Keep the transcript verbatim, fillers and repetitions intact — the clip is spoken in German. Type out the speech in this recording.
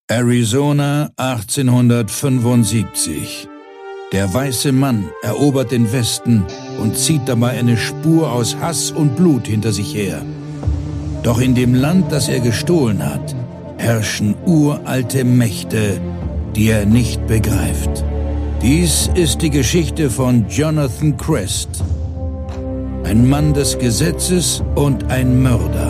Arizona achtzehnhundertfünfundsiebzig. Der weiße Mann erobert den Westen und zieht dabei eine Spur aus Hass und Blut hinter sich her. Doch in dem Land, das er gestohlen hat, herrschen uralte Mächte, die er nicht begreift. Dies ist die Geschichte von Jonathan Crest. Ein Mann des Gesetzes und ein Mörder.